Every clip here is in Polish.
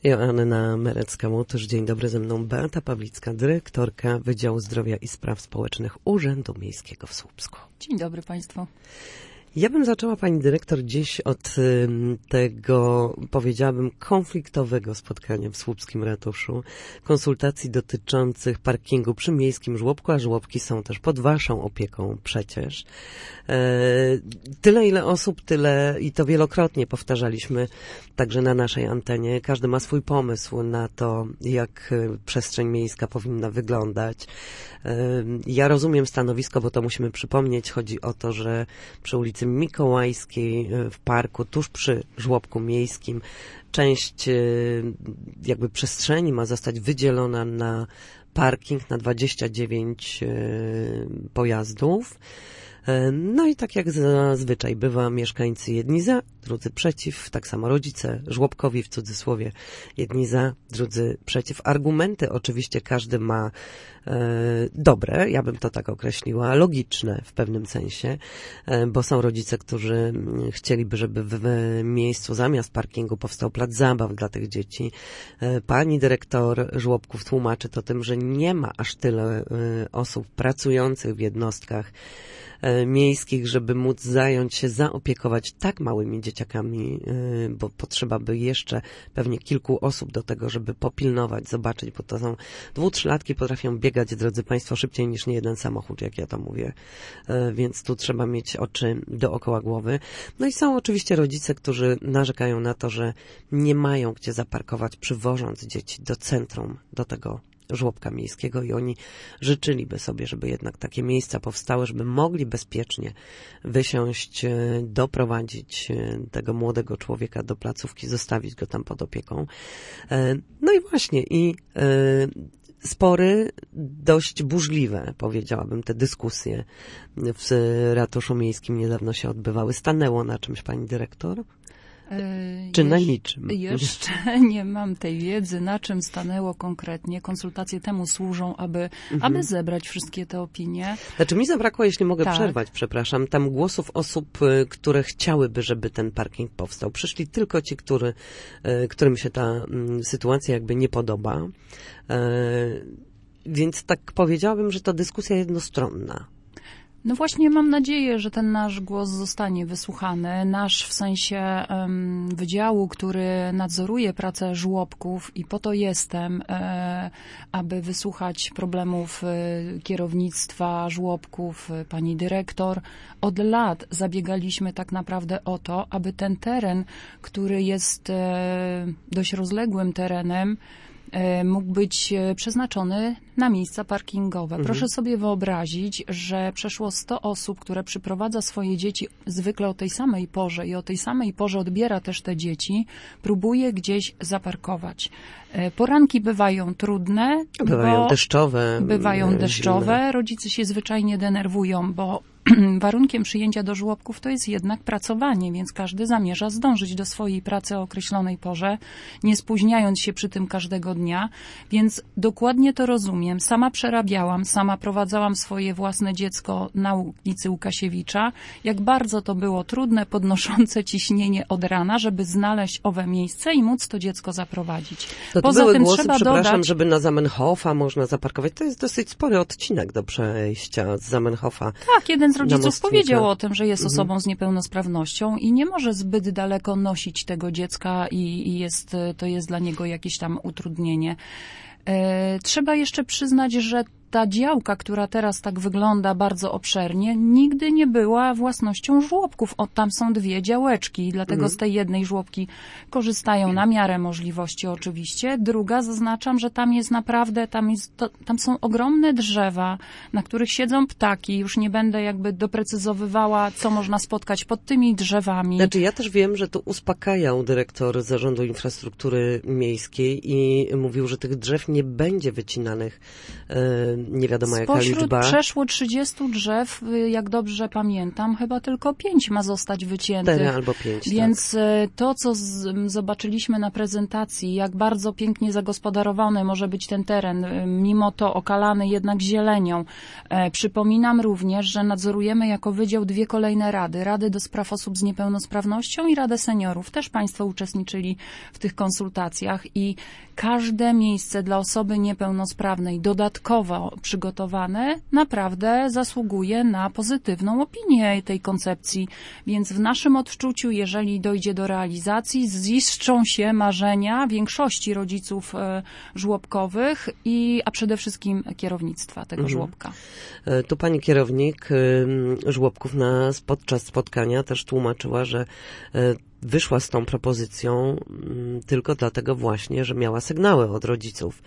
Joanna Merecka-Łotysz. Dzień dobry, ze mną Beata Pawlicka, dyrektorka Wydziału Zdrowia i Spraw Społecznych Urzędu Miejskiego w Słupsku. Dzień dobry Państwu. Ja bym zaczęła, pani dyrektor, dziś od tego, powiedziałabym, konfliktowego spotkania w słupskim ratuszu, konsultacji dotyczących parkingu przy miejskim żłobku, a żłobki są też pod waszą opieką przecież. Tyle, ile osób, tyle i to wielokrotnie powtarzaliśmy także na naszej antenie. Każdy ma swój pomysł na to, jak przestrzeń miejska powinna wyglądać. Ja rozumiem stanowisko, bo to musimy przypomnieć. Chodzi o to, że przy ulicy Mikołajskiej w parku, tuż przy żłobku miejskim, część jakby przestrzeni ma zostać wydzielona na parking na 29 pojazdów. No i tak jak zazwyczaj bywa, mieszkańcy jedni za, drudzy przeciw, tak samo rodzice żłobkowi w cudzysłowie, jedni za, drudzy przeciw. Argumenty oczywiście każdy ma dobre, ja bym to tak określiła, logiczne w pewnym sensie, bo są rodzice, którzy chcieliby, żeby w miejscu zamiast parkingu powstał plac zabaw dla tych dzieci. Pani dyrektor żłobków tłumaczy to tym, że nie ma aż tyle osób pracujących w jednostkach miejskich, żeby móc zająć się, zaopiekować tak małymi dzieciakami, bo potrzeba by jeszcze pewnie kilku osób do tego, żeby popilnować, zobaczyć, bo to są 2-3-latki, potrafią biegać, drodzy Państwo, szybciej niż niejeden samochód, jak ja to mówię. Więc tu trzeba mieć oczy dookoła głowy. No i są oczywiście rodzice, którzy narzekają na to, że nie mają gdzie zaparkować, przywożąc dzieci do centrum, do tego żłobka miejskiego i oni życzyliby sobie, żeby jednak takie miejsca powstały, żeby mogli bezpiecznie wysiąść, doprowadzić tego młodego człowieka do placówki, zostawić go tam pod opieką. No i właśnie, spory, dość burzliwe, powiedziałabym, te dyskusje w ratuszu miejskim niedawno się odbywały. Stanęło na czymś, pani dyrektor? Czy na niczym? Jeszcze nie mam tej wiedzy, na czym stanęło konkretnie. Konsultacje temu służą, aby zebrać wszystkie te opinie. Znaczy mi zabrakło, jeśli mogę przerwać, przepraszam, tam głosów osób, które chciałyby, żeby ten parking powstał. Przyszli tylko ci, którym się ta sytuacja jakby nie podoba. Więc tak powiedziałabym, że to dyskusja jednostronna. No właśnie mam nadzieję, że ten nasz głos zostanie wysłuchany. Nasz w sensie wydziału, który nadzoruje pracę żłobków i po to jestem, aby wysłuchać problemów kierownictwa żłobków, pani dyrektor. Od lat zabiegaliśmy tak naprawdę o to, aby ten teren, który jest dość rozległym terenem, mógł być przeznaczony na miejsca parkingowe. Proszę sobie wyobrazić, że przeszło 100 osób, które przyprowadza swoje dzieci zwykle o tej samej porze i o tej samej porze odbiera też te dzieci, próbuje gdzieś zaparkować. Poranki bywają trudne. Bywają deszczowe. Rodzice się zwyczajnie denerwują, bo warunkiem przyjęcia do żłobków to jest jednak pracowanie, więc każdy zamierza zdążyć do swojej pracy o określonej porze, nie spóźniając się przy tym każdego dnia, więc dokładnie to rozumiem. Sama przerabiałam, sama prowadzałam swoje własne dziecko na ulicy Łukasiewicza. Jak bardzo to było trudne, podnoszące ciśnienie od rana, żeby znaleźć owe miejsce i móc to dziecko zaprowadzić. Poza tym głosy, trzeba dodać, żeby na Zamenhofa można zaparkować. To jest dosyć spory odcinek do przejścia z Zamenhofa. Tak, jeden z rodziców powiedział o tym, że jest osobą z niepełnosprawnością i nie może zbyt daleko nosić tego dziecka i to jest dla niego jakieś tam utrudnienie. Trzeba jeszcze przyznać, że ta działka, która teraz tak wygląda bardzo obszernie, nigdy nie była własnością żłobków. Tam są 2 działeczki i dlatego z tej jednej żłobki korzystają na miarę możliwości oczywiście. Druga, zaznaczam, że tam jest naprawdę, tam są ogromne drzewa, na których siedzą ptaki. Już nie będę jakby doprecyzowywała, co można spotkać pod tymi drzewami. Znaczy ja też wiem, że tu uspokajał dyrektor Zarządu Infrastruktury Miejskiej i mówił, że tych drzew nie będzie wycinanych nie wiadomo jaka liczba. Spośród przeszło 30 drzew, jak dobrze pamiętam, chyba tylko 5 ma zostać wyciętych. 4 albo 5, Więc to, co zobaczyliśmy na prezentacji, jak bardzo pięknie zagospodarowany może być ten teren, mimo to okalany jednak zielenią. Przypominam również, że nadzorujemy jako wydział 2 kolejne rady. Rady do spraw osób z niepełnosprawnością i Radę Seniorów. Też Państwo uczestniczyli w tych konsultacjach i każde miejsce dla osoby niepełnosprawnej dodatkowo przygotowane naprawdę zasługuje na pozytywną opinię tej koncepcji. Więc w naszym odczuciu, jeżeli dojdzie do realizacji, ziszczą się marzenia większości rodziców żłobkowych, a przede wszystkim kierownictwa tego żłobka. Tu pani kierownik żłobków podczas spotkania też tłumaczyła, że wyszła z tą propozycją tylko dlatego właśnie, że miała sygnały od rodziców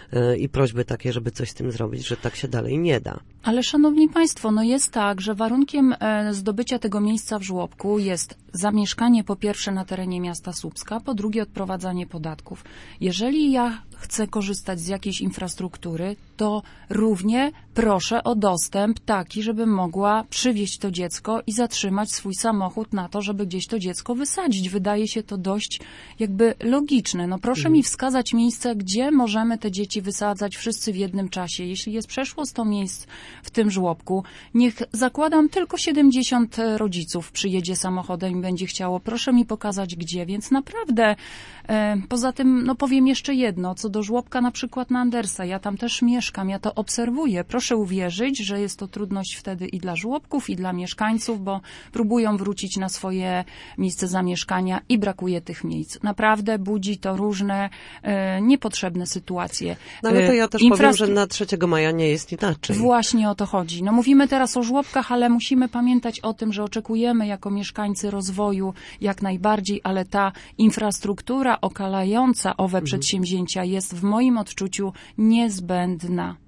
i prośby takie, żeby coś z tym zrobić, że tak się dalej nie da. Ale szanowni państwo, jest tak, że warunkiem zdobycia tego miejsca w żłobku jest zamieszkanie po pierwsze na terenie miasta Słupska, po drugie odprowadzanie podatków. Jeżeli ja chcę korzystać z jakiejś infrastruktury, to równie proszę o dostęp taki, żebym mogła przywieźć to dziecko i zatrzymać swój samochód na to, żeby gdzieś to dziecko wysadzić. Wydaje się to dość jakby logiczne. Proszę mi wskazać miejsce, gdzie możemy te dzieci wysadzać wszyscy w jednym czasie. Jeśli jest przeszło 100 miejsc w tym żłobku, niech zakładam tylko 70 rodziców przyjedzie samochodem i będzie chciało. Proszę mi pokazać gdzie, więc naprawdę poza tym, powiem jeszcze jedno, co do żłobka na przykład na Andersa. Ja tam też mieszkam, ja to obserwuję. Proszę uwierzyć, że jest to trudność wtedy i dla żłobków, i dla mieszkańców, bo próbują wrócić na swoje miejsce zamieszkania i brakuje tych miejsc. Naprawdę budzi to różne niepotrzebne sytuacje. Ale to ja też powiem, że na 3 maja nie jest inaczej. Właśnie o to chodzi. Mówimy teraz o żłobkach, ale musimy pamiętać o tym, że oczekujemy jako mieszkańcy rozwoju jak najbardziej, ale ta infrastruktura okalająca owe przedsięwzięcia jest w moim odczuciu niezbędna.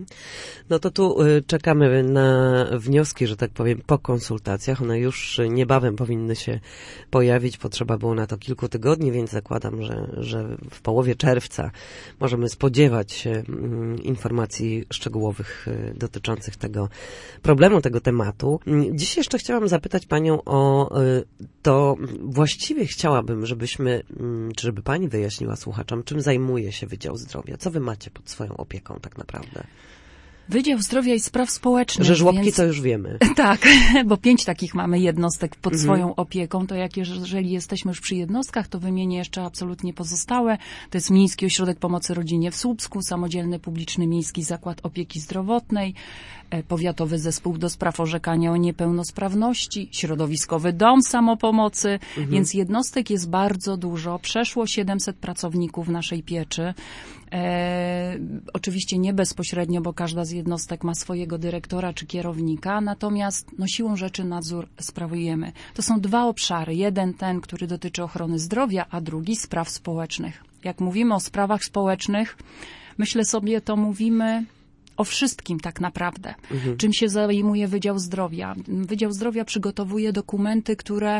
To tu czekamy na wnioski, że tak powiem, po konsultacjach. One już niebawem powinny się pojawić. Potrzeba było na to kilku tygodni, więc zakładam, że w połowie czerwca możemy spodziewać się informacji szczegółowych dotyczących tego problemu, tego tematu. Dziś jeszcze chciałam zapytać panią o to, właściwie chciałabym, żeby pani wyjaśniła słuchaczom, czym zajmuje się Wydział Zdrowia. Co wy macie pod swoją opieką tak naprawdę? Wydział Zdrowia i Spraw Społecznych. Że żłobki to już wiemy. Tak, bo 5 takich mamy jednostek pod swoją opieką. To jeżeli jesteśmy już przy jednostkach, to wymienię jeszcze absolutnie pozostałe. To jest Miejski Ośrodek Pomocy Rodzinie w Słupsku, Samodzielny Publiczny Miejski Zakład Opieki Zdrowotnej, Powiatowy Zespół do Spraw Orzekania o Niepełnosprawności, Środowiskowy Dom Samopomocy, więc jednostek jest bardzo dużo. Przeszło 700 pracowników naszej pieczy. Oczywiście nie bezpośrednio, bo każda z jednostek ma swojego dyrektora czy kierownika, natomiast siłą rzeczy nadzór sprawujemy. To są 2 obszary. Jeden ten, który dotyczy ochrony zdrowia, a drugi spraw społecznych. Jak mówimy o sprawach społecznych, myślę sobie, to mówimy o wszystkim tak naprawdę. Czym się zajmuje Wydział Zdrowia? Wydział Zdrowia przygotowuje dokumenty, które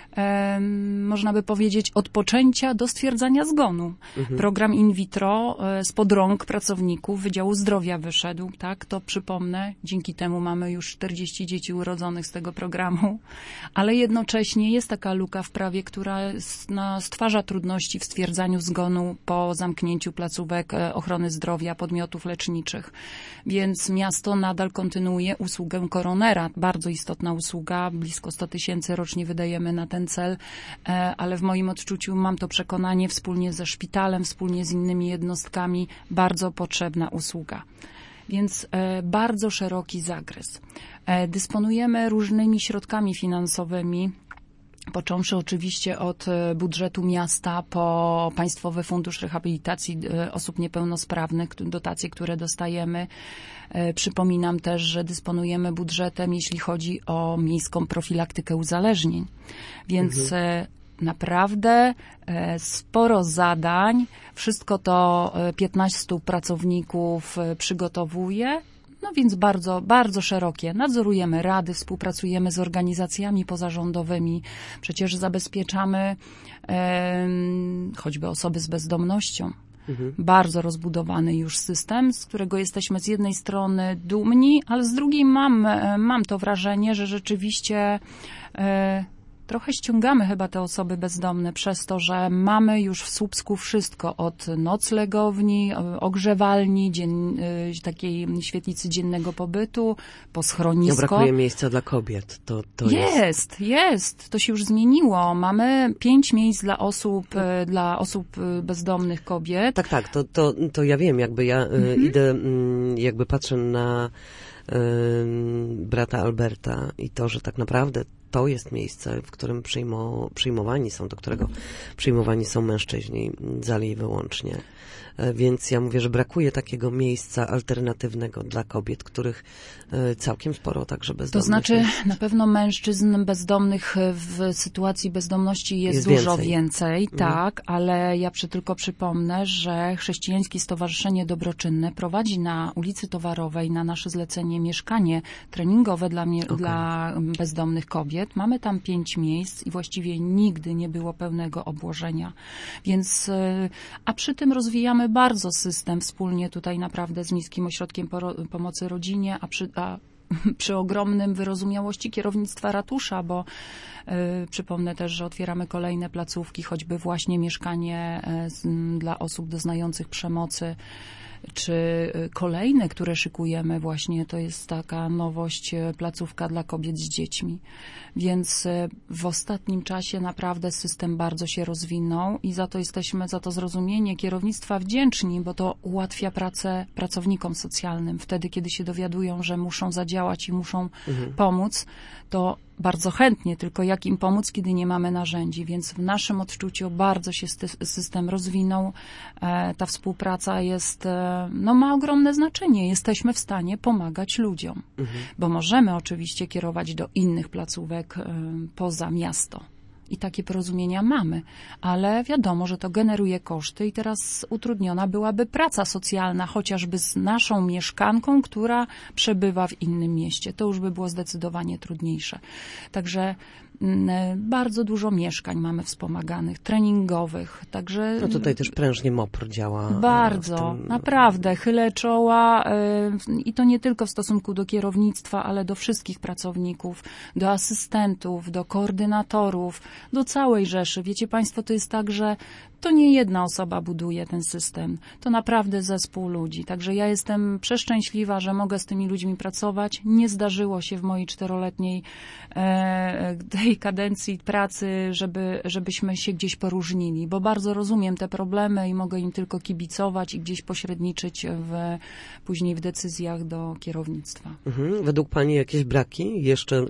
można by powiedzieć od poczęcia do stwierdzania zgonu. Program in vitro spod rąk pracowników Wydziału Zdrowia wyszedł, tak? To przypomnę, dzięki temu mamy już 40 dzieci urodzonych z tego programu, ale jednocześnie jest taka luka w prawie, która stwarza trudności w stwierdzaniu zgonu po zamknięciu placówek ochrony zdrowia, podmiotów leczniczych. Więc miasto nadal kontynuuje usługę koronera. Bardzo istotna usługa, blisko 100 000 rocznie wydajemy na ten cel, ale w moim odczuciu mam to przekonanie wspólnie ze szpitalem, wspólnie z innymi jednostkami, bardzo potrzebna usługa. Więc bardzo szeroki zakres. Dysponujemy różnymi środkami finansowymi, począwszy oczywiście od budżetu miasta po Państwowy Fundusz Rehabilitacji Osób Niepełnosprawnych, dotacje, które dostajemy. Przypominam też, że dysponujemy budżetem, jeśli chodzi o miejską profilaktykę uzależnień. Więc naprawdę sporo zadań. Wszystko to 15 pracowników przygotowuje. Więc bardzo, bardzo szerokie. Nadzorujemy rady, współpracujemy z organizacjami pozarządowymi. Przecież zabezpieczamy choćby osoby z bezdomnością. Bardzo rozbudowany już system, z którego jesteśmy z jednej strony dumni, ale z drugiej mam to wrażenie, że rzeczywiście trochę ściągamy chyba te osoby bezdomne przez to, że mamy już w Słupsku wszystko od noclegowni, ogrzewalni, takiej świetlicy dziennego pobytu, po schronisko. No, brakuje miejsca dla kobiet. To jest. To się już zmieniło. Mamy 5 miejsc dla osób bezdomnych kobiet. Tak, to ja wiem, jakby ja idę, jakby patrzę na brata Alberta i to, że tak naprawdę to jest miejsce, w którym przyjmowani są, do którego przyjmowani są mężczyźni zali i wyłącznie. Więc ja mówię, że brakuje takiego miejsca alternatywnego dla kobiet, których całkiem sporo także bezdomnych. To znaczy na pewno mężczyzn bezdomnych w sytuacji bezdomności jest dużo więcej, tak, ale ja tylko przypomnę, że Chrześcijańskie Stowarzyszenie Dobroczynne prowadzi na ulicy Towarowej na nasze zlecenie mieszkanie treningowe dla bezdomnych kobiet. Mamy tam 5 miejsc i właściwie nigdy nie było pełnego obłożenia. Więc, a przy tym rozwijamy bardzo system wspólnie tutaj naprawdę z Miejskim Ośrodkiem Pomocy Rodzinie, a przy ogromnym wyrozumiałości kierownictwa ratusza, bo przypomnę też, że otwieramy kolejne placówki, choćby właśnie mieszkanie dla osób doznających przemocy, czy kolejne, które szykujemy właśnie, to jest taka nowość, placówka dla kobiet z dziećmi. Więc w ostatnim czasie naprawdę system bardzo się rozwinął i za to jesteśmy, za to zrozumienie kierownictwa wdzięczni, bo to ułatwia pracę pracownikom socjalnym. Wtedy, kiedy się dowiadują, że muszą zadziałać i muszą pomóc, to bardzo chętnie, tylko jak im pomóc, kiedy nie mamy narzędzi. Więc w naszym odczuciu bardzo się system rozwinął. Ta współpraca ma ogromne znaczenie. Jesteśmy w stanie pomagać ludziom, bo możemy oczywiście kierować do innych placówek poza miasto. I takie porozumienia mamy, ale wiadomo, że to generuje koszty i teraz utrudniona byłaby praca socjalna, chociażby z naszą mieszkanką, która przebywa w innym mieście. To już by było zdecydowanie trudniejsze. Także bardzo dużo mieszkań mamy wspomaganych, treningowych, także... No tutaj też prężnie MOPR działa. Bardzo, naprawdę, chylę czoła i to nie tylko w stosunku do kierownictwa, ale do wszystkich pracowników, do asystentów, do koordynatorów, do całej rzeszy. Wiecie Państwo, to jest tak, że to nie jedna osoba buduje ten system, to naprawdę zespół ludzi. Także ja jestem przeszczęśliwa, że mogę z tymi ludźmi pracować. Nie zdarzyło się w mojej 4-letniej tej kadencji pracy, żebyśmy się gdzieś poróżnili, bo bardzo rozumiem te problemy i mogę im tylko kibicować i gdzieś pośredniczyć później w decyzjach do kierownictwa. Według Pani jakieś braki jeszcze,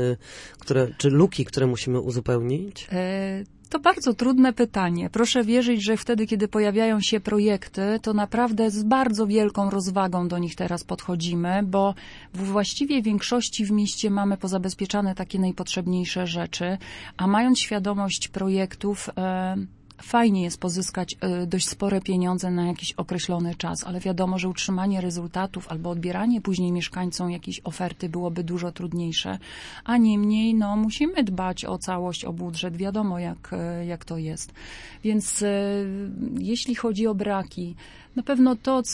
czy luki, które musimy uzupełnić? To bardzo trudne pytanie. Proszę wierzyć, że wtedy, kiedy pojawiają się projekty, to naprawdę z bardzo wielką rozwagą do nich teraz podchodzimy, bo w właściwie większości w mieście mamy pozabezpieczane takie najpotrzebniejsze rzeczy, a mając świadomość projektów, fajnie jest pozyskać dość spore pieniądze na jakiś określony czas, ale wiadomo, że utrzymanie rezultatów albo odbieranie później mieszkańcom jakiejś oferty byłoby dużo trudniejsze, a niemniej musimy dbać o całość, o budżet, wiadomo jak to jest. Więc jeśli chodzi o braki, na pewno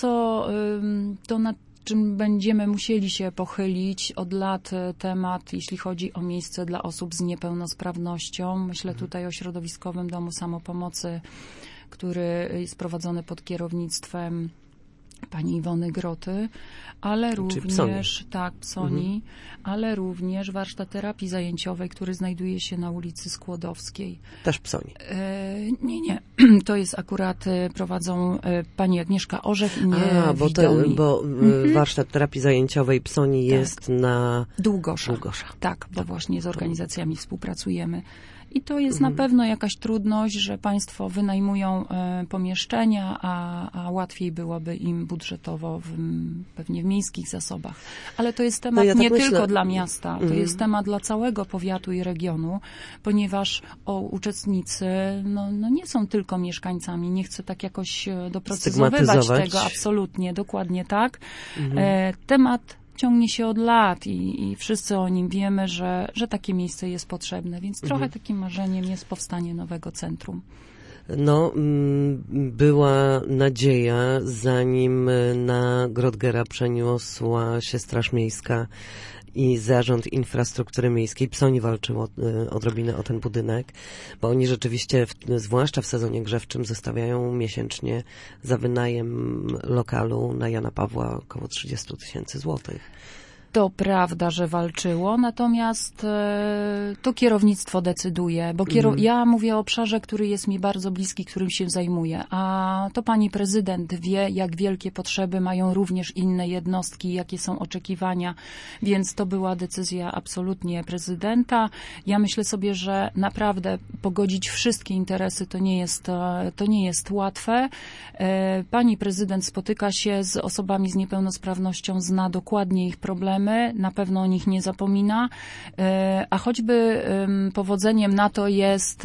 to nad czym będziemy musieli się pochylić od lat temat, jeśli chodzi o miejsce dla osób z niepełnosprawnością. Myślę tutaj o Środowiskowym Domu Samopomocy, który jest prowadzony pod kierownictwem pani Iwony Groty, ale również Psoni, ale również warsztat terapii zajęciowej, który znajduje się na ulicy Skłodowskiej. Też Psoni. Nie. To jest akurat prowadzą pani Agnieszka Orzech i Widomi. Bo warsztat terapii zajęciowej Psoni jest na Długosza. Tak, bo właśnie z organizacjami współpracujemy. I to jest na pewno jakaś trudność, że państwo wynajmują pomieszczenia, a łatwiej byłoby im budżetowo pewnie w miejskich zasobach. Ale to jest temat tylko dla miasta, to jest temat dla całego powiatu i regionu, ponieważ uczestnicy nie są tylko mieszkańcami. Nie chcę tak jakoś doprecyzowywać tego, absolutnie, dokładnie tak. Temat ciągnie się od lat i wszyscy o nim wiemy, że takie miejsce jest potrzebne, więc trochę takim marzeniem jest powstanie nowego centrum. była nadzieja, zanim na Grottgera przeniosła się Straż Miejska i Zarząd Infrastruktury Miejskiej. PSONiA walczył odrobinę o ten budynek, bo oni rzeczywiście, zwłaszcza w sezonie grzewczym, zostawiają miesięcznie za wynajem lokalu na Jana Pawła około 30 000 złotych. To prawda, że walczyło, natomiast to kierownictwo decyduje, bo ja mówię o obszarze, który jest mi bardzo bliski, którym się zajmuję, a to pani prezydent wie, jak wielkie potrzeby mają również inne jednostki, jakie są oczekiwania, więc to była decyzja absolutnie prezydenta. Ja myślę sobie, że naprawdę pogodzić wszystkie interesy to nie jest łatwe. Pani prezydent spotyka się z osobami z niepełnosprawnością, zna dokładnie ich problemy, na pewno o nich nie zapomina, a choćby powodzeniem na to jest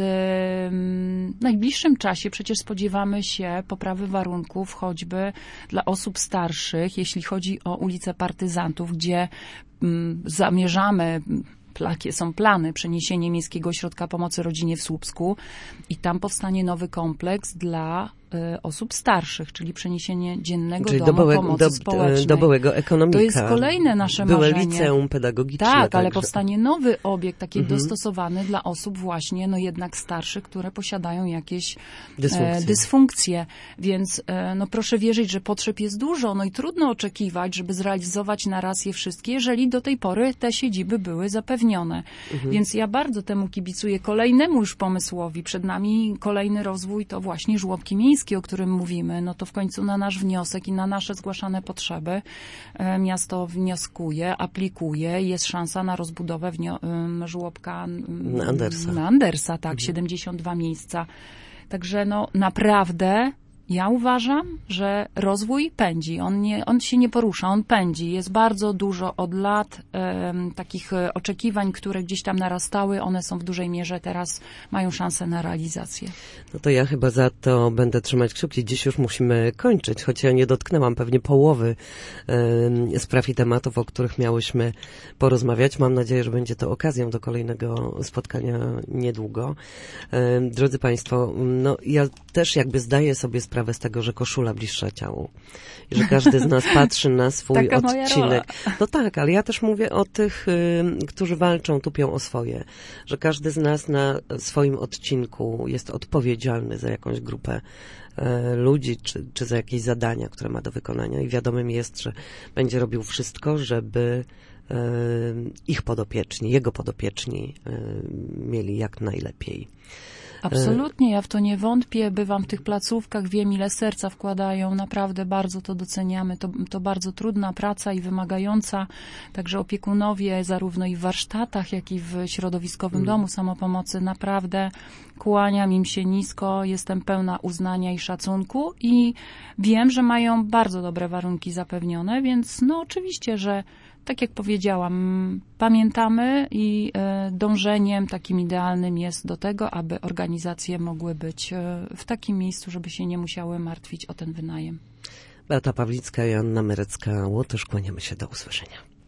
w najbliższym czasie przecież spodziewamy się poprawy warunków choćby dla osób starszych, jeśli chodzi o ulicę Partyzantów, gdzie zamierzamy, jakie są plany, przeniesienie Miejskiego Ośrodka Pomocy Rodzinie w Słupsku i tam powstanie nowy kompleks dla osób starszych, czyli przeniesienie dziennego domu pomocy społecznej. Do byłego ekonomika. To jest kolejne nasze marzenie. Byłe liceum pedagogiczne. Tak, ale powstanie nowy obiekt, taki dostosowany dla osób właśnie, jednak starszych, które posiadają jakieś dysfunkcje. Więc proszę wierzyć, że potrzeb jest dużo, i trudno oczekiwać, żeby zrealizować na raz je wszystkie, jeżeli do tej pory te siedziby były zapewnione. Więc ja bardzo temu kibicuję kolejnemu już pomysłowi. Przed nami kolejny rozwój to właśnie żłobki miejskie, o którym mówimy, to w końcu na nasz wniosek i na nasze zgłaszane potrzeby miasto wnioskuje, aplikuje i jest szansa na rozbudowę żłobka na Andersa, tak, 72 miejsca. Także naprawdę ja uważam, że rozwój pędzi. On się nie porusza, on pędzi. Jest bardzo dużo od lat takich oczekiwań, które gdzieś tam narastały. One są w dużej mierze teraz, mają szansę na realizację. No to ja chyba za to będę trzymać kciuki. Dziś już musimy kończyć, choć ja nie dotknęłam pewnie połowy spraw i tematów, o których miałyśmy porozmawiać. Mam nadzieję, że będzie to okazją do kolejnego spotkania niedługo. Drodzy Państwo, ja też zdaję sobie sprawę z tego, że koszula bliższa ciału. I że każdy z nas patrzy na swój Taka odcinek. No tak, ale ja też mówię o tych, którzy walczą, tupią o swoje. Że każdy z nas na swoim odcinku jest odpowiedzialny za jakąś grupę ludzi, czy za jakieś zadania, które ma do wykonania. I wiadomym jest, że będzie robił wszystko, żeby ich podopieczni, jego podopieczni mieli jak najlepiej. Absolutnie, ja w to nie wątpię, bywam w tych placówkach, wiem ile serca wkładają, naprawdę bardzo to doceniamy, to bardzo trudna praca i wymagająca, także opiekunowie zarówno i w warsztatach, jak i w środowiskowym domu samopomocy, naprawdę kłaniam im się nisko, jestem pełna uznania i szacunku i wiem, że mają bardzo dobre warunki zapewnione, więc oczywiście, że tak jak powiedziałam, pamiętamy i dążeniem takim idealnym jest do tego, aby organizacje mogły być w takim miejscu, żeby się nie musiały martwić o ten wynajem. Beata Pawlicka i Anna Merecka-Łotysz, kłaniamy się, do usłyszenia.